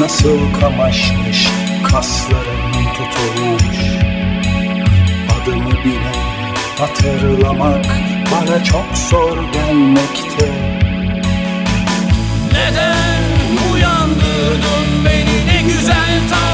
nasıl kamaşmış, kaslarım tutulmuş. Adımı bile hatırlamak bana çok zor gelmekte. Neden uyandırdın beni, ne güzel